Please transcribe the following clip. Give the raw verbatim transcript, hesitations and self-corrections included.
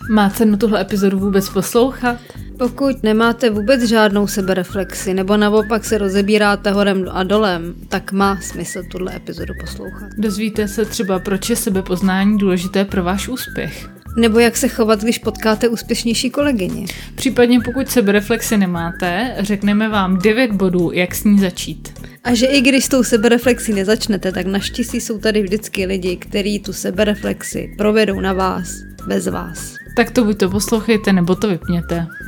Má cenu tuhle epizodu vůbec poslouchat? Pokud nemáte vůbec žádnou sebereflexi nebo naopak se rozebíráte horem a dolem, tak má smysl tuhle epizodu poslouchat. Dozvíte se třeba, proč je sebepoznání důležité pro váš úspěch. Nebo jak se chovat, když potkáte úspěšnější kolegyni. Případně pokud sebereflexi nemáte, řekneme vám devět bodů, jak s ní začít. A že i když s tou sebereflexí nezačnete, tak naštěstí jsou tady vždycky lidi, kteří tu sebereflexi provedou na vás, bez vás. Tak to buď to poslouchejte, nebo to vypněte.